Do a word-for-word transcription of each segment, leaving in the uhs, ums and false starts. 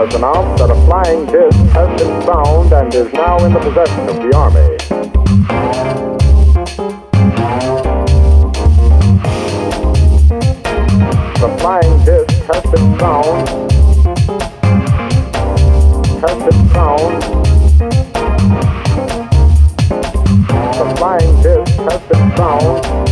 has announced that a flying disc has been found and is now in the possession of the Army. The flying disc has been found, has been found, the flying disc has been found.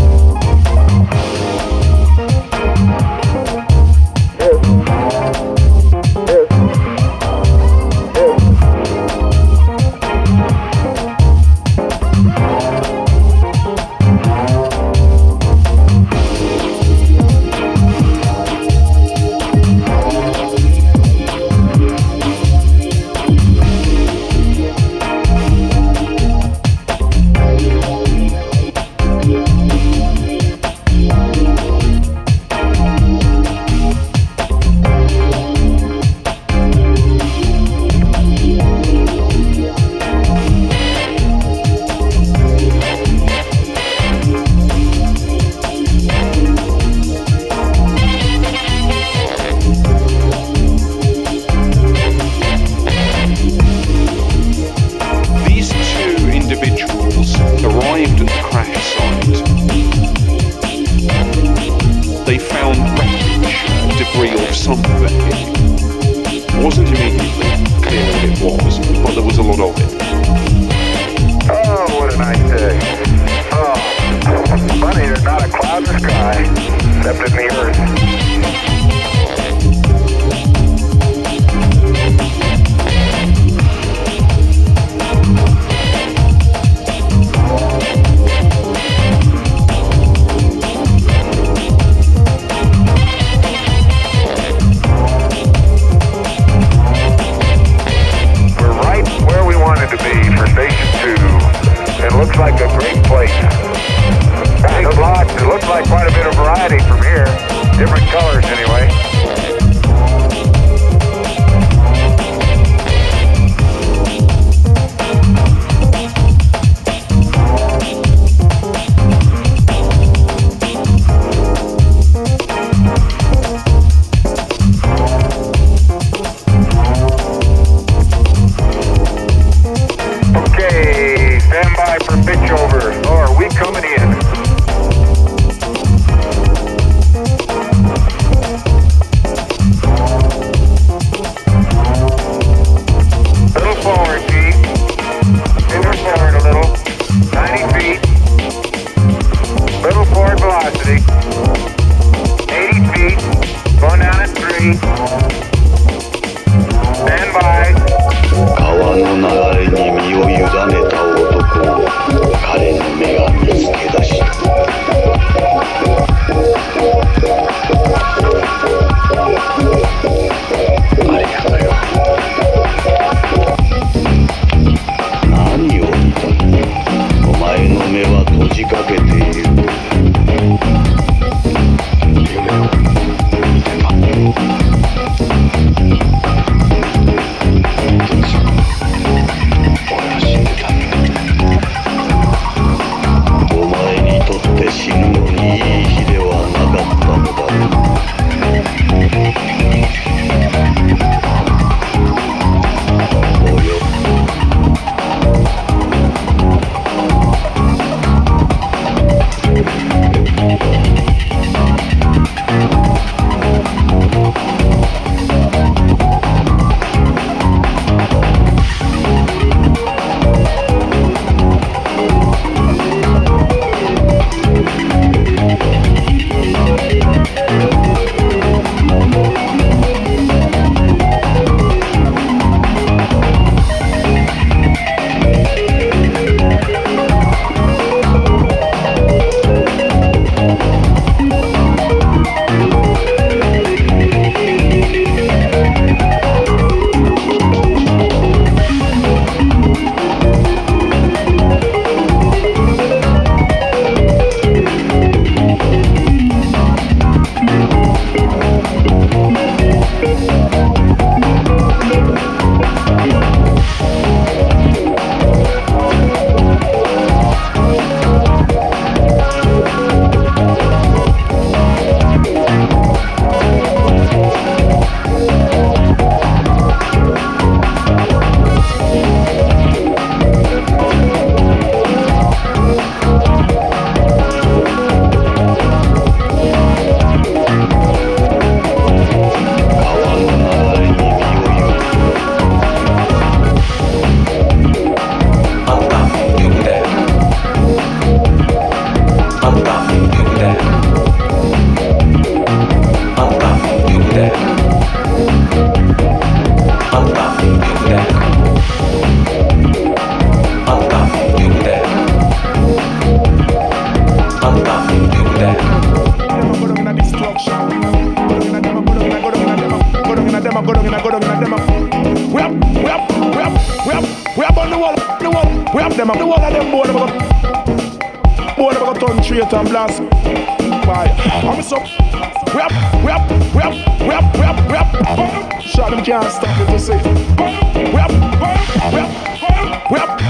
the wall, the wall. We have them, the wall of them board about board about turn straight and blast. Why? I'm so. We have, we have, we have, we have, we have, we have. Shot them can't stop it to say. We have, we have, we have.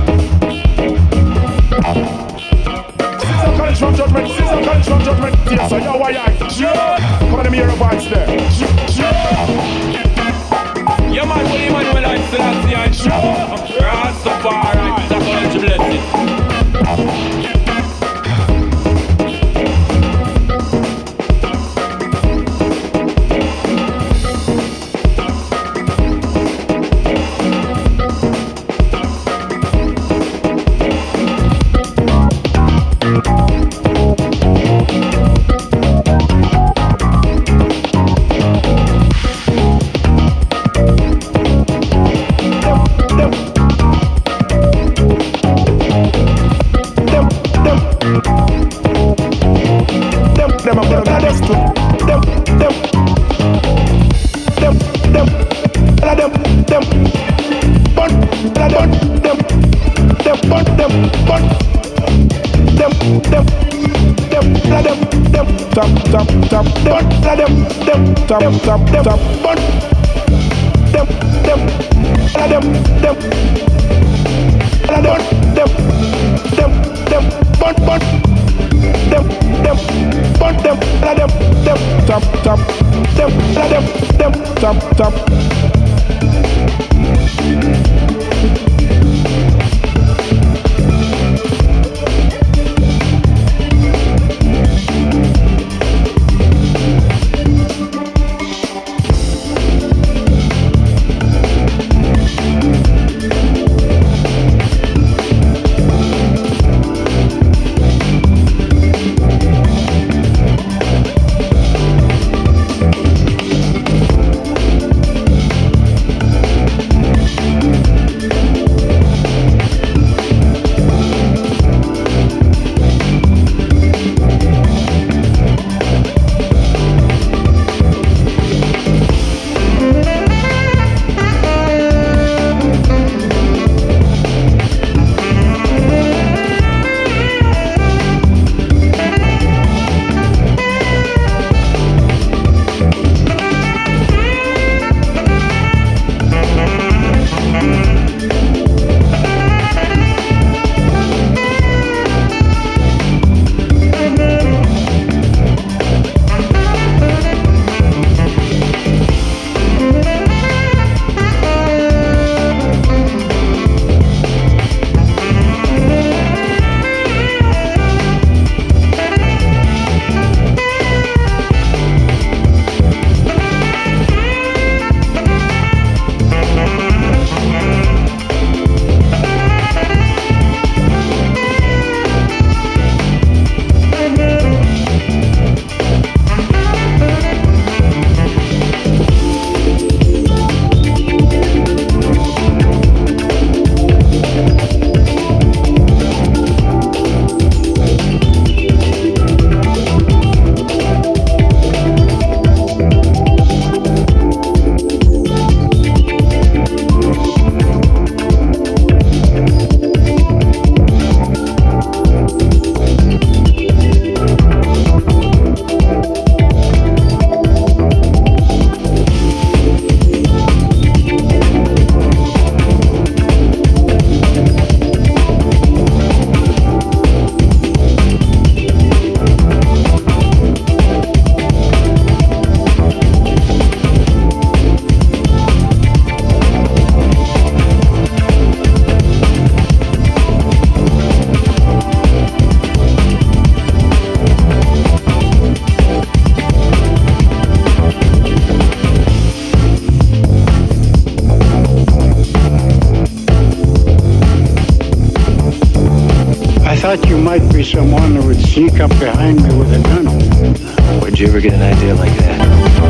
Caesar college from judgment, Caesar college from judgment. Yes, so yo, why I? Sure. Come on, let me hear a voice there. Sure. Yeah, man, Willie Manuel and Selassie and sure. Rastafari, the college blessing. Tap, tap, tap, bun. Dem, dem, dem, dem, dem, dem, dem, dem, bun, bun. Dem, dem, bun, dem, dem, dem, tap, tap, dem, dem, dem, tap, tap. thought you might be someone who would sneak up behind me with a gun. Where'd you ever get an idea like that?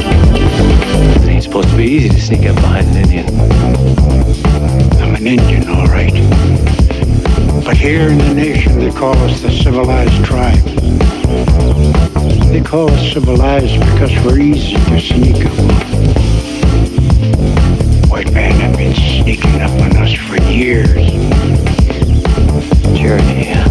It ain't supposed to be easy to sneak up behind an Indian. I'm an Indian, all right. But here in the nation, they call us the civilized tribe. They call us civilized because we're easy to sneak up on. White man have been sneaking up on us for years. Tyranny, huh?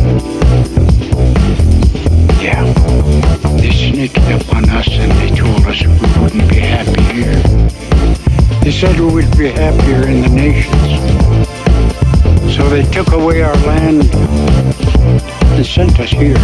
Yeah. They sneaked up on us and they told us we wouldn't be happy here. They said we would be happier in the nations. So they took away our land and sent us here.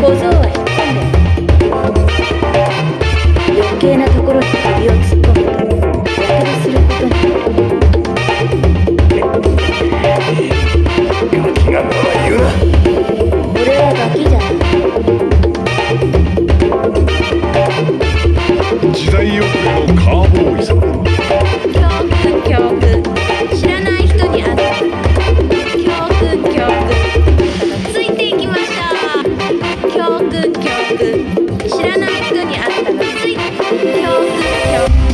小僧は引っ込んで余計なところに首を突っ込むとやけどすることにガキがまま言うな。 俺はガキじゃない時代遅れのカーボーイさん。 教訓教訓知らない人に会った教訓教訓ついていきましょう教訓教訓知らない人に会ったらついて教訓教訓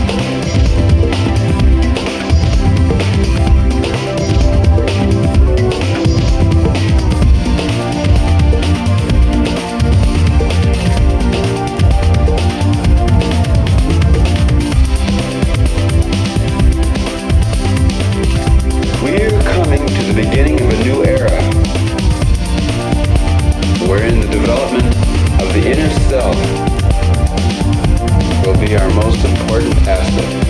Beginning of a new era, wherein the development of the inner self will be our most important asset.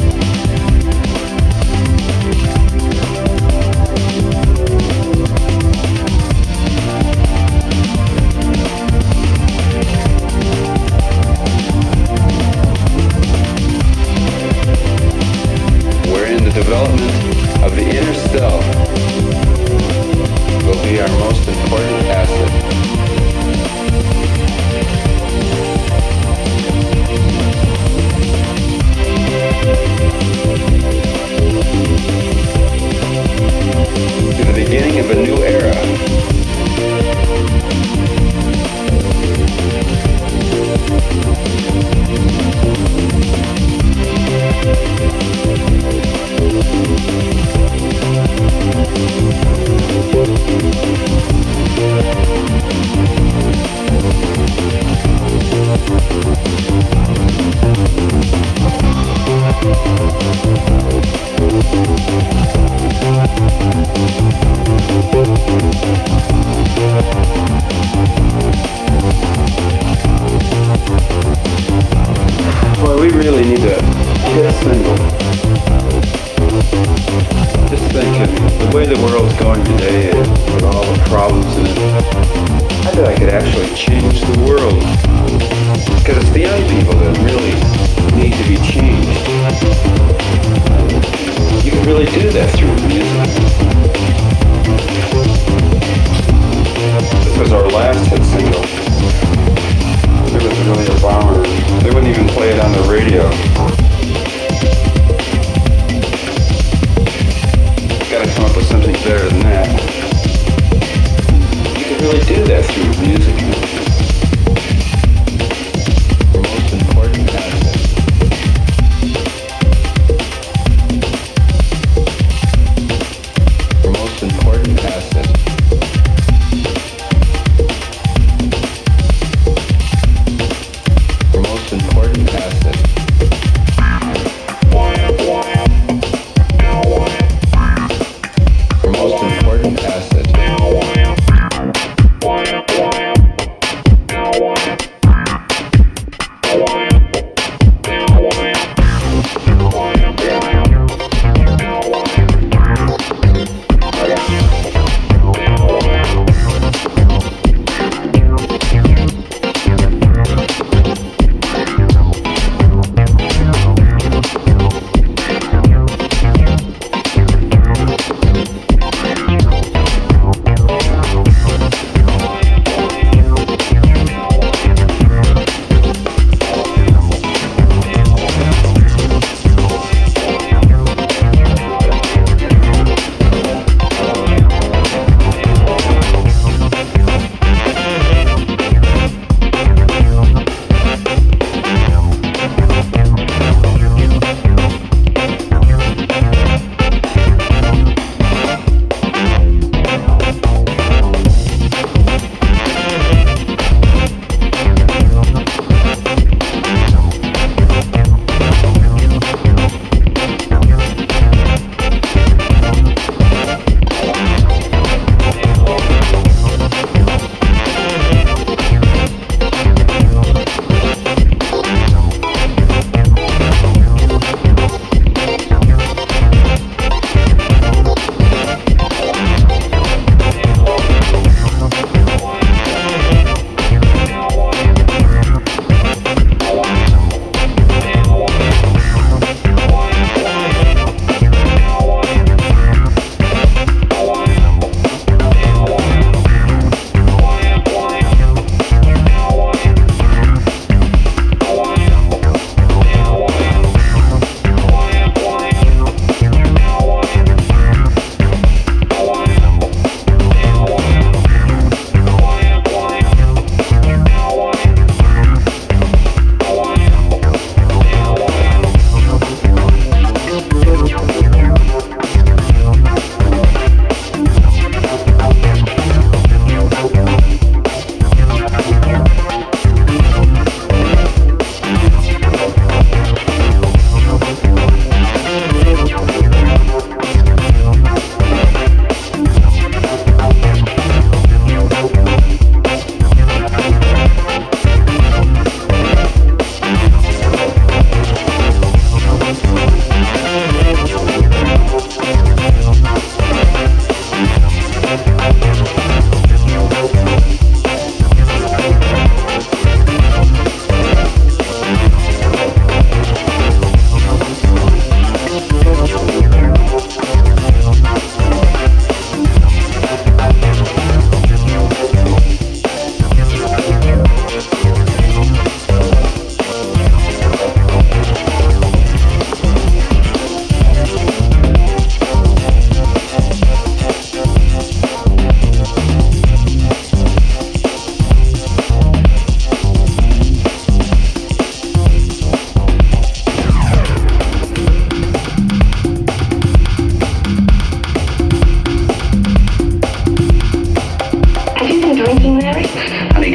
Wherein the development of the inner self will be our most important asset. To the beginning of a new era. Well, we really need to hit a single. Just think of the way the world's going today and with all the problems in it. I bet I could actually change the world. Because it's the young people that really need to be changed. You can really do that through music. This was our last hit single. It was really a bomber. They wouldn't even play it on the radio. Gotta come up with something better than that. You can really do that through music. The most important asset. The most important asset. The most important asset. The most important asset.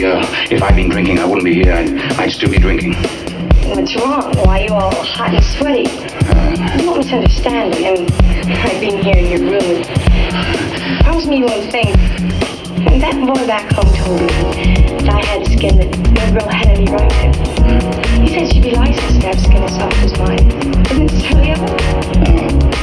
uh, if I'd been drinking, I wouldn't be here. I'd, I'd still be drinking. What's wrong? Why are you all hot and sweaty? Uh, you don't misunderstand me. I mean, I've been here in your room and promised me one thing. And that boy back home told me that I had skin that no girl had any right to. He said she'd be licensed to have skin as soft as mine. Isn't it silly of it? Uh,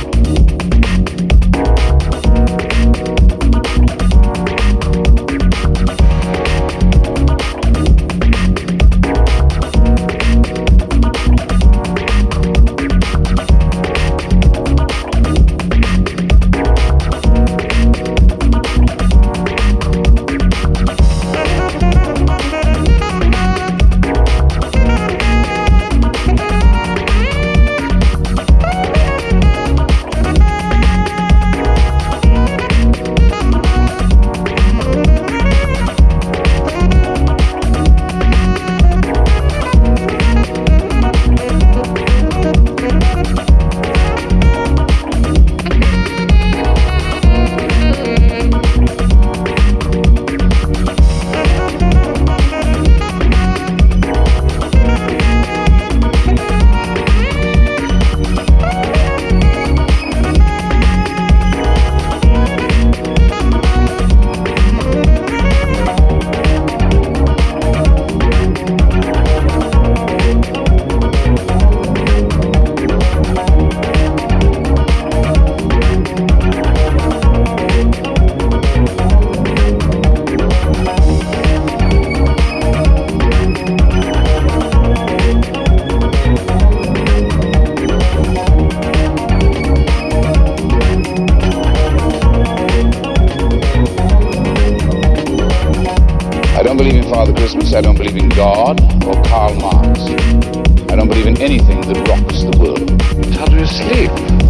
I don't believe in God or Karl Marx. I don't believe in anything that rocks the world. How do you sleep?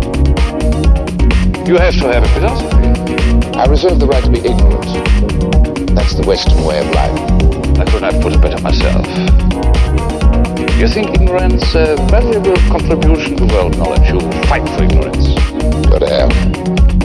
You have to have a philosophy. I reserve the right to be ignorant. That's the Western way of life. I could not put it better myself. You think ignorance a valuable contribution to world knowledge? You fight for ignorance. Go to hell.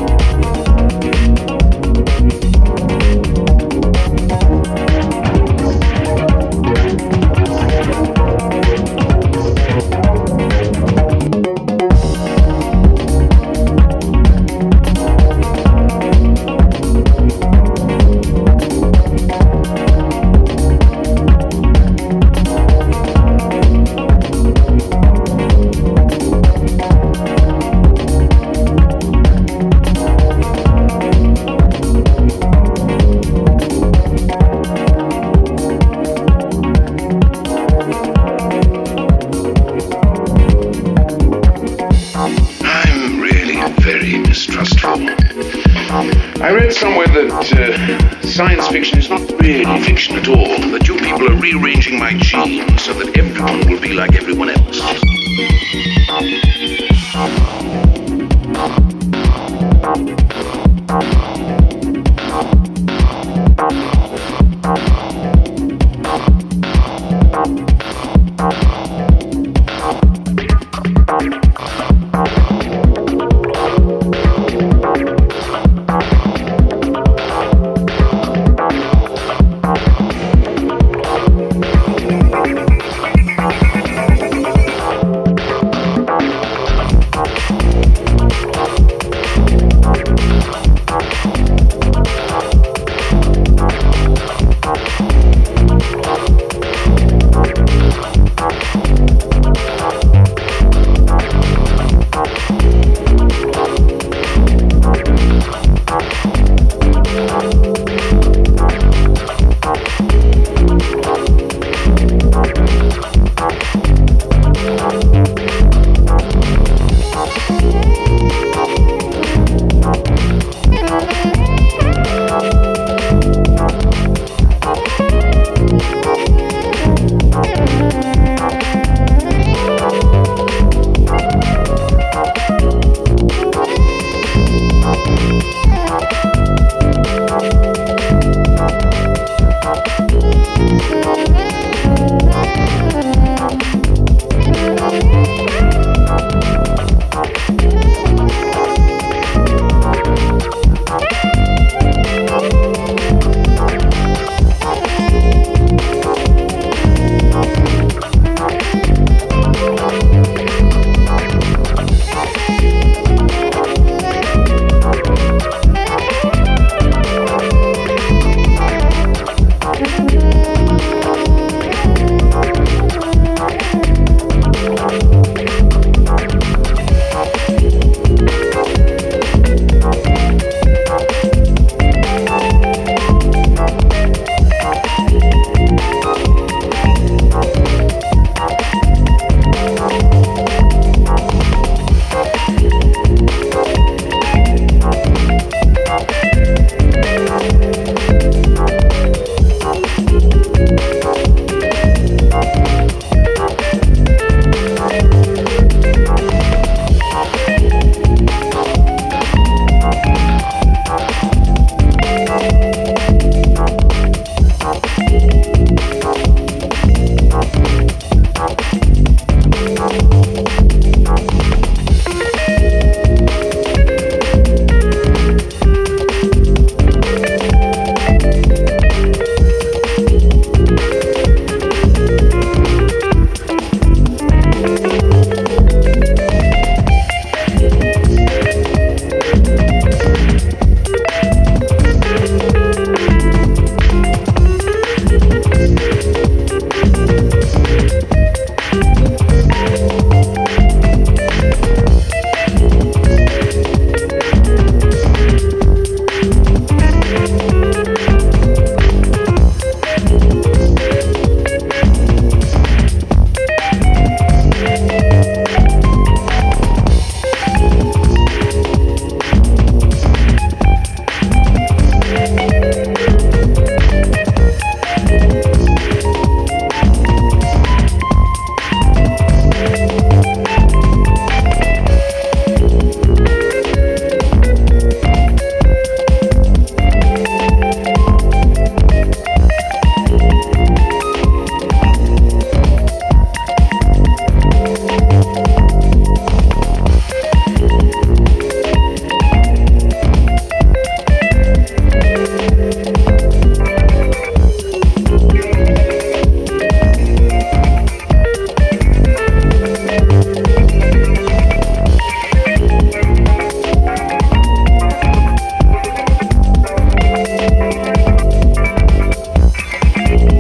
I read somewhere that uh, science fiction is not really fiction at all, that you people are rearranging my genes so that everyone will be like everyone else.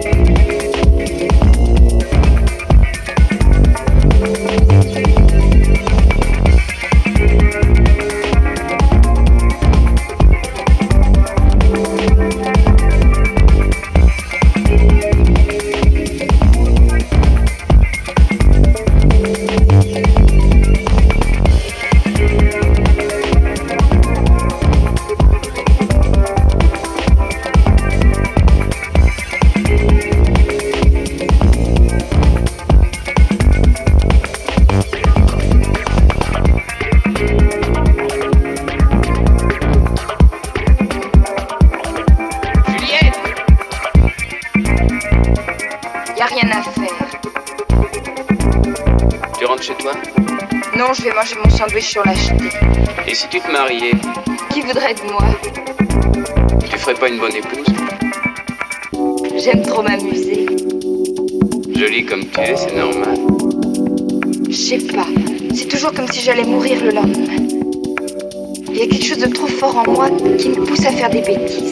Je vais manger mon sandwich sur la jetée. Et si tu te mariais? Qui voudrait de moi? Tu ferais pas une bonne épouse? J'aime trop m'amuser. Jolie comme tu es, c'est normal. Je sais pas. C'est toujours comme si j'allais mourir le lendemain. Il y a quelque chose de trop fort en moi qui me pousse à faire des bêtises.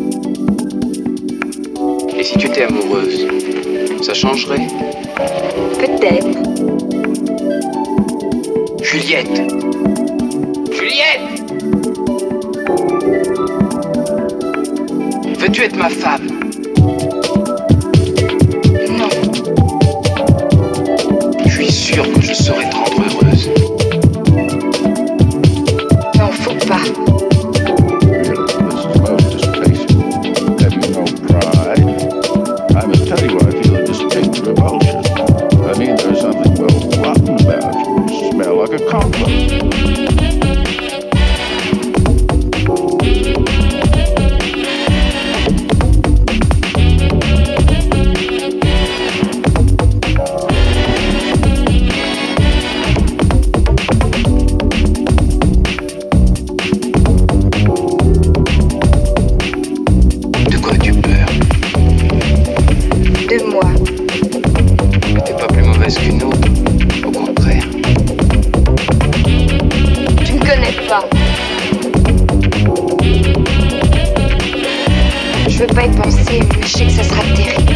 Et si tu étais amoureuse, ça changerait? Peut-être. Juliette! Juliette! Veux-tu être ma femme? Non. Je suis sûr que je saurais te rendre heureuse. Non, faut pas. Like a compliment. De quoi tu peurs? De moi. Mais t'es pas plus mauvaise qu'une autre. Au contraire. Tu me connais pas. Je veux pas y penser, mais je sais que ça sera terrible.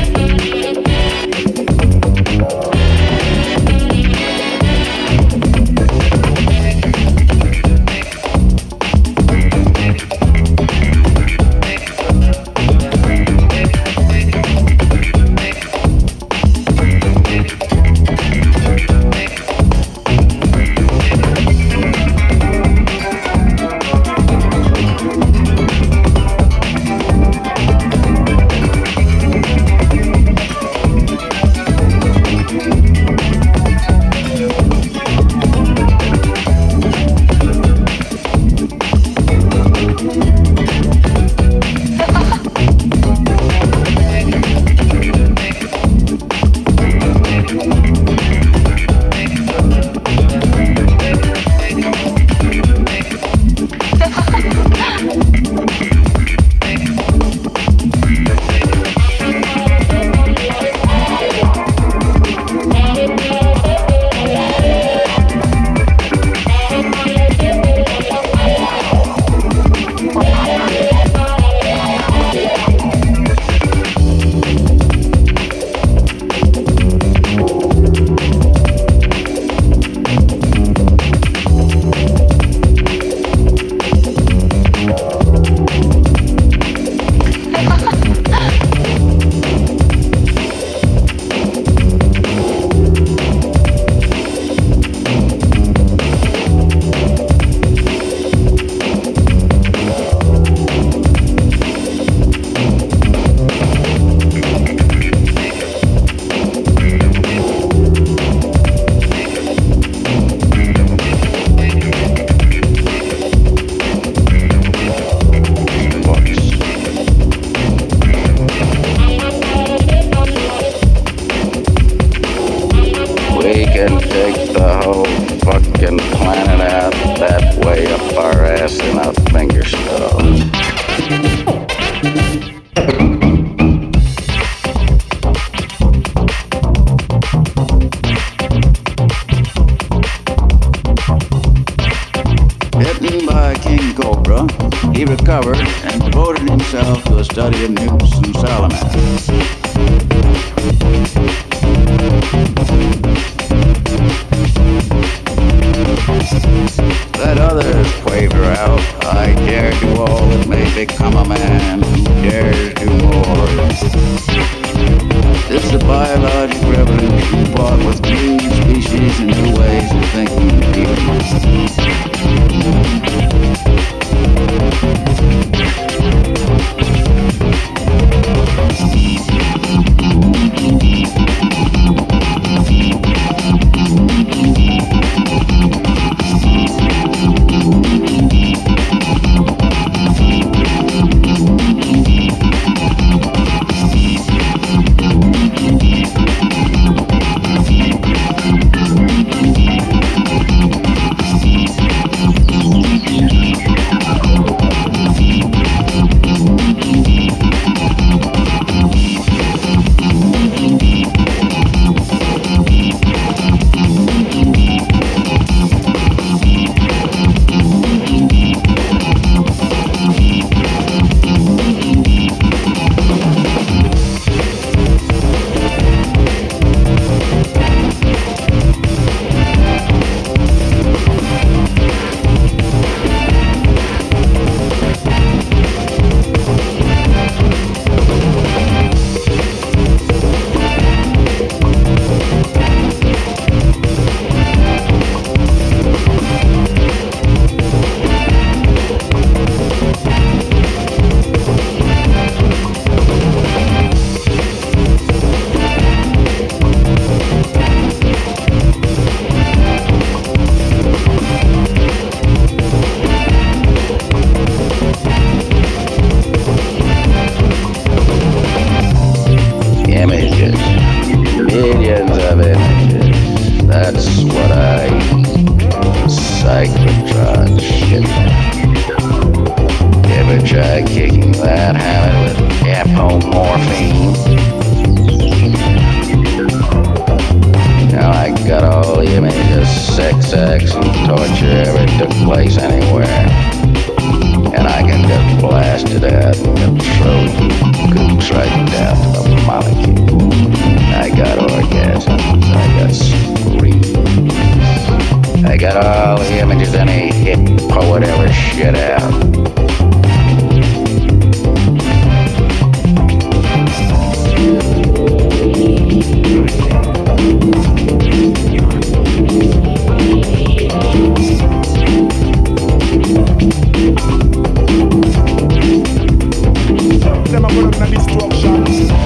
Bitten by king cobra, he recovered and devoted himself to a study of newts and salamanders. Them a go down in a destruction.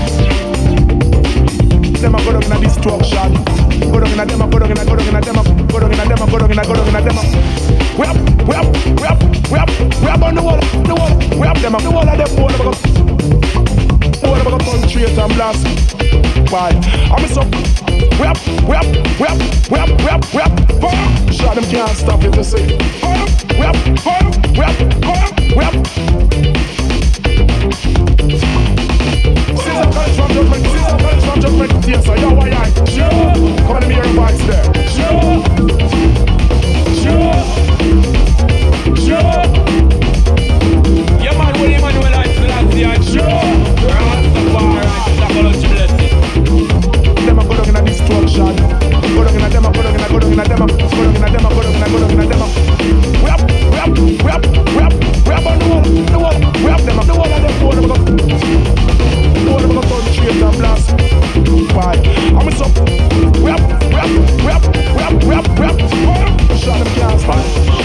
Them a go down in a destruction. Go down in a them a go down in a go down in a them a go down in a them a go down in a go down in a them a. We up, we up, we up, we up, we up on the wall, the wall. We up them up, the wall of them board. Board of a country and blast. Why? I'm so. We up, we up, we up, we up, we up, we up. Fire! Shot them can't stop it to say. Fire! We up, fire! We up, fire! We up. Caesar college from judgment, Caesar college from judgment. Yes, sir, yo, why I? Sure. Come on, let me hear your voice there. Sure. Sure. Sure. Yeah, man, when Emmanuel I Selassie, I'm sure. Rastafari, that's all you blessing. Them a go down in a destruction. Go down in a them a go down in a go down in a them a go down in a them a go down in a go down in a them a. We up, we up, we up, we up, we up on the wall, the wall. We up them up, the wall of them board. Them a go, the wall of them a turn straight and blast. Why? I'm so. We up, we up, we up, we up, we up, we up. Shot them can't stop.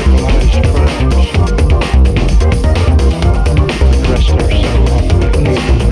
Rest ourselves on the knee.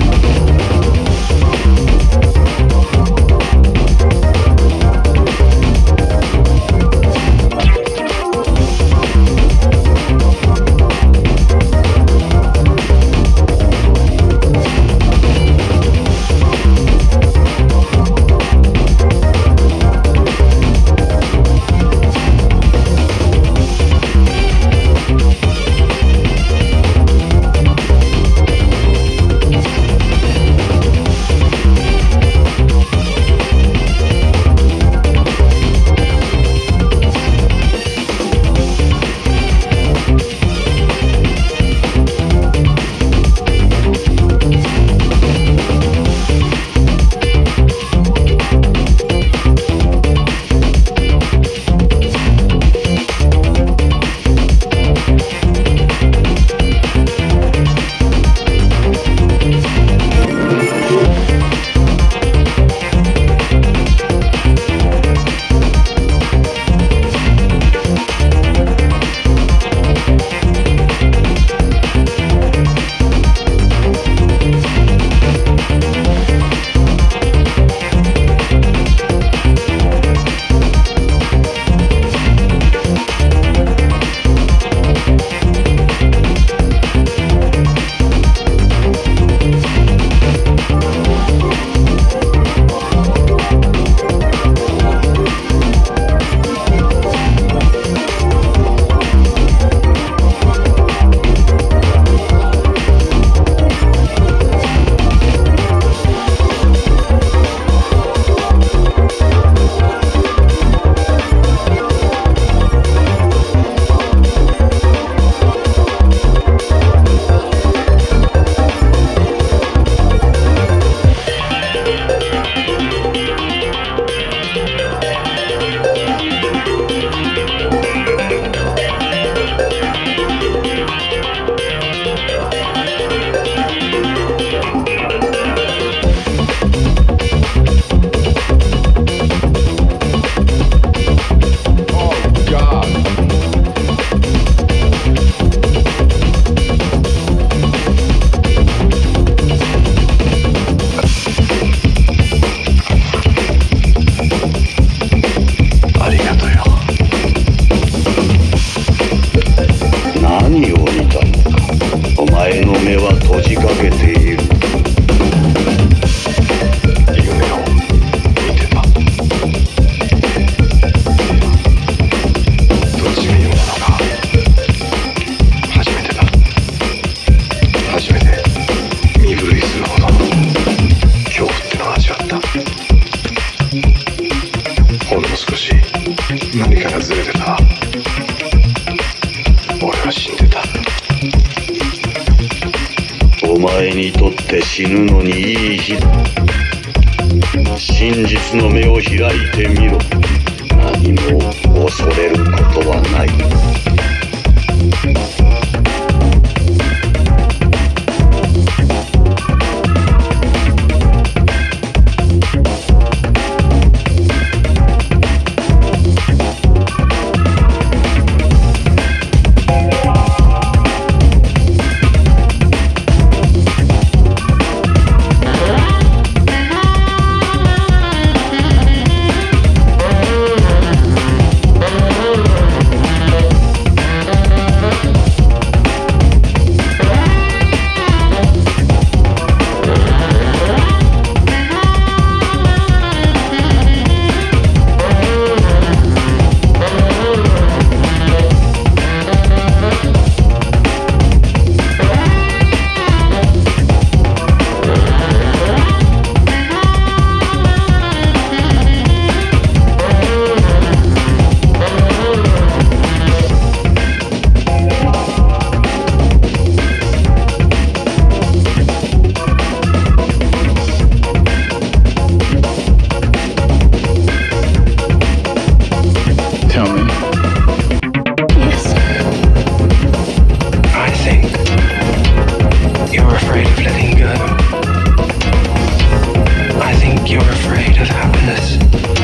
You're afraid of happiness.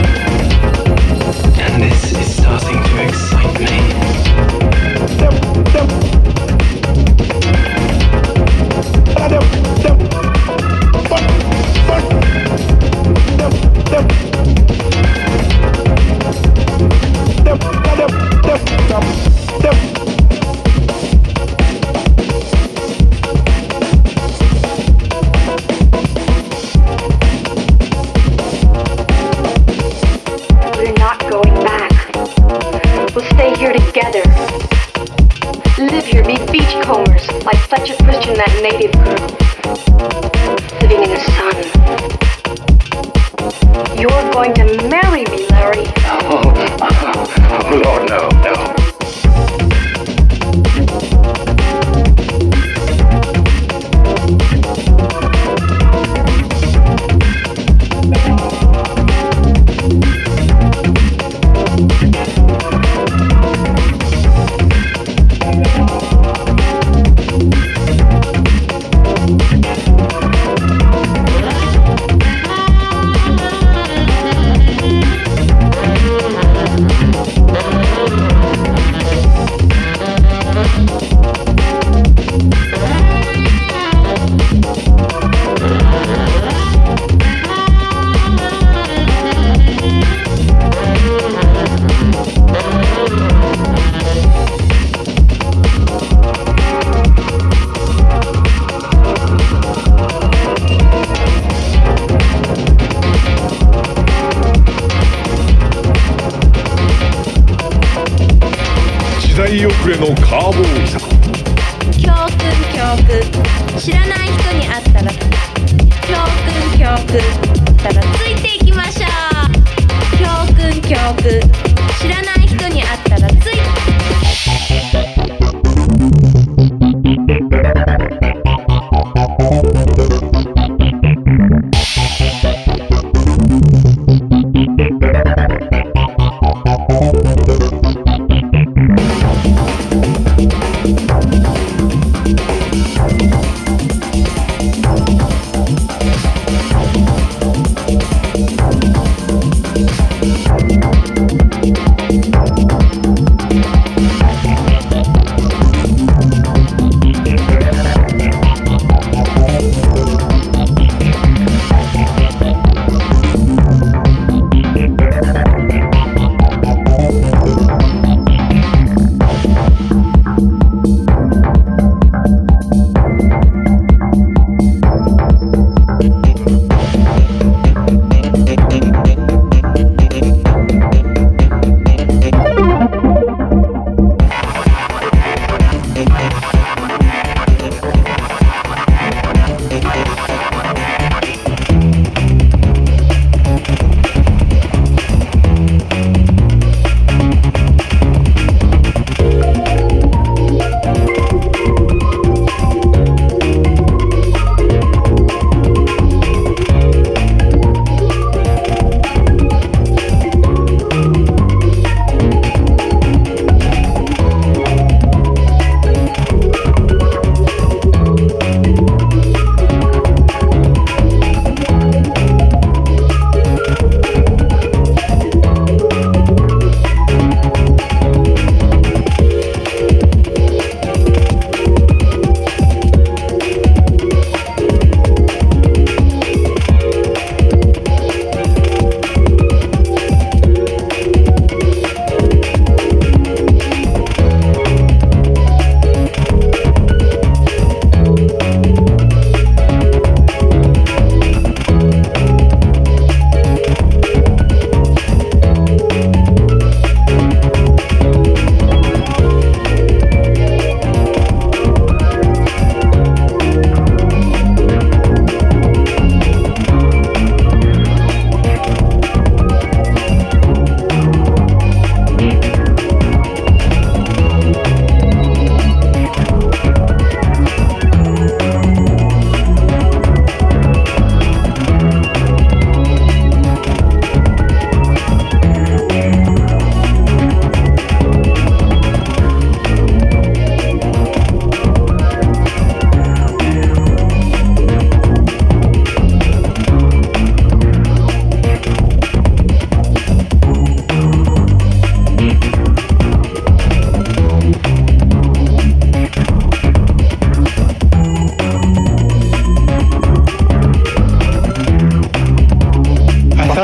And this is starting to excite me. We're not going back. We'll stay here together. Live here, be beachcombers, like Fletcher Christian, that native girl. Living in the sun. You're going to marry me, Larry. Oh, oh Lord, no, no. のカーボーイさん。 教訓教訓、知らない人に会ったら教訓教訓たらついていきましょう。教訓教訓、知らない人に会ったらついて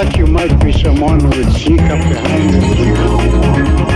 thought you might be someone who would sneak up behind me.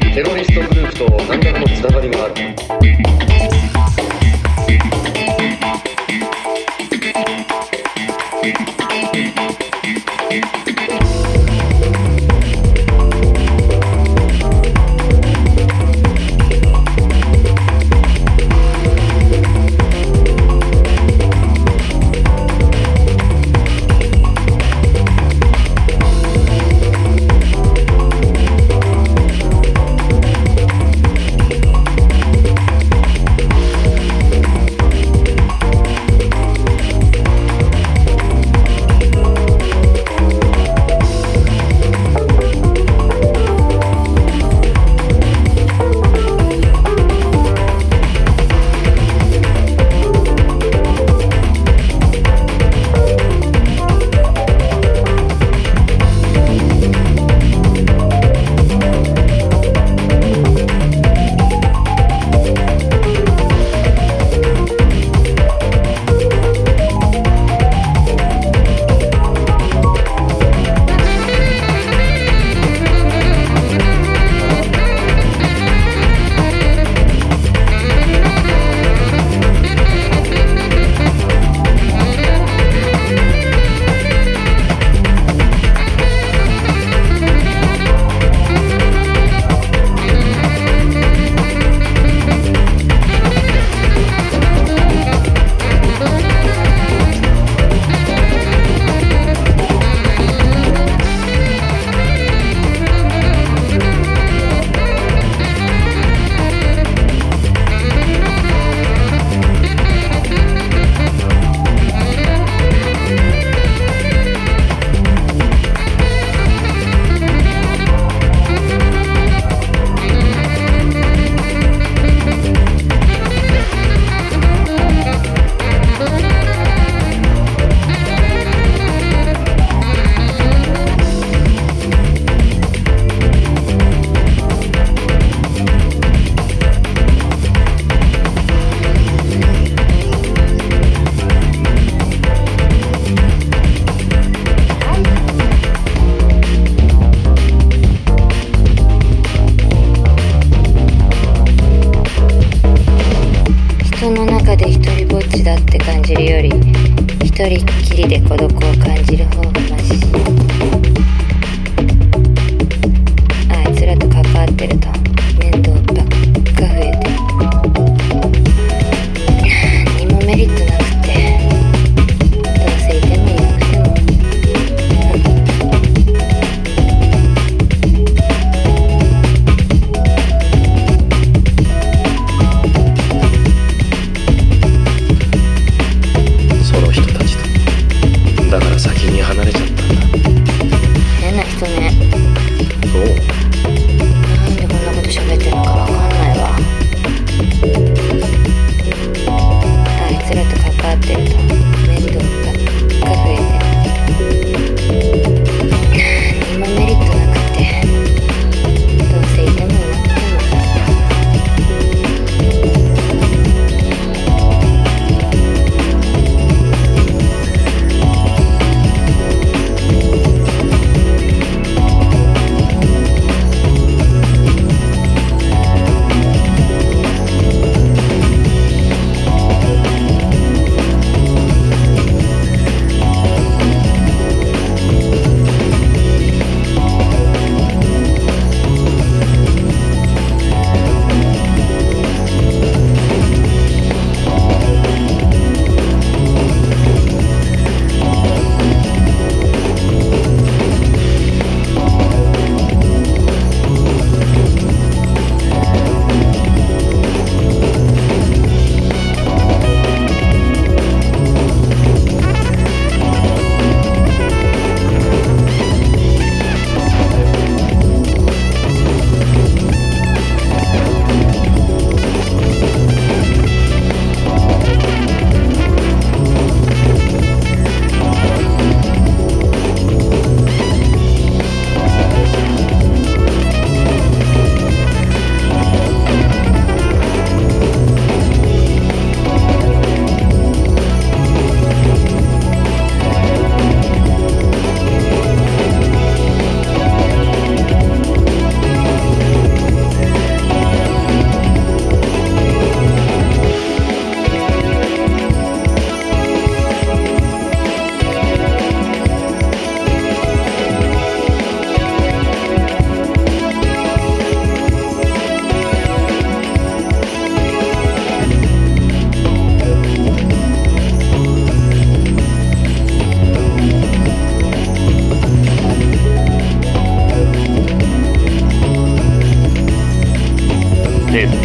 テロリストグループと何らかのつながりがある。 人の中で一人ぼっちだって感じるより一人っきりで孤独を感じる方がマシ。あいつらと関わってると面倒ばっか増えて何もメリットなくてどうせいてもいなくてもその人たちとだから先に離れちゃ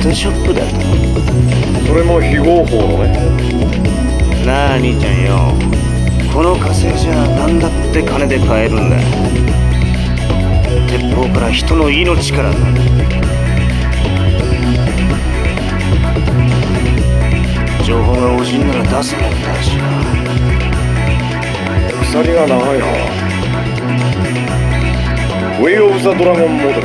トショップだと。 それも非合法のね。 なあ兄ちゃんよ、この火星じゃ何だって金で買えるんだ。鉄砲から人の命からな。情報が欲しいなら出すもんだしな。 鎖が長いな。ウェイ・オブ・ザ・ドラゴンモデル。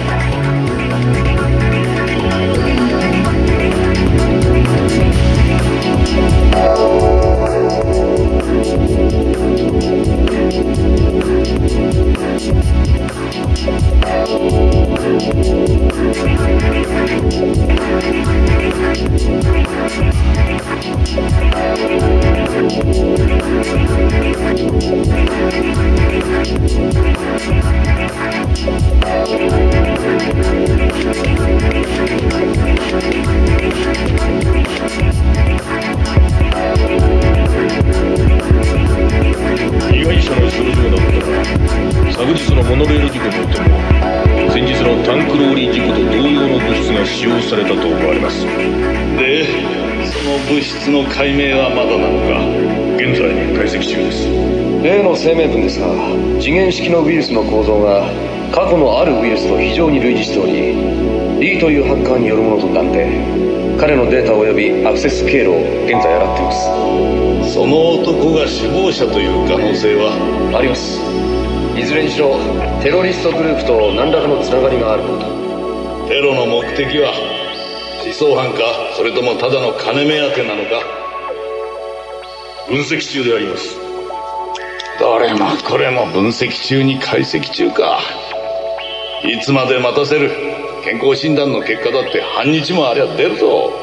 被害者の症状だったら、昨日のモノレール事故といっても先日のタンクローリー事故と同様の物質が使用されたと思われます。 で、その物質の解明はまだなのか？ 現在解析中です。 例の声明文ですが、次元式のウイルスの構造が過去のあるウイルスと非常に類似しており、リーというハッカーによるものと断定。彼のデータ及びアクセス経路を現在洗っています。 その男が首謀者という可能性は？ あります。いずれにしろテロリストグループと何らかのつながりがあること。 テロの目的は思想犯か、それともただの金目当てなのか？ 分析中であります。 どれもこれも分析中に解析中か。いつまで待たせる？健康診断の結果だって半日もありゃ出るぞ。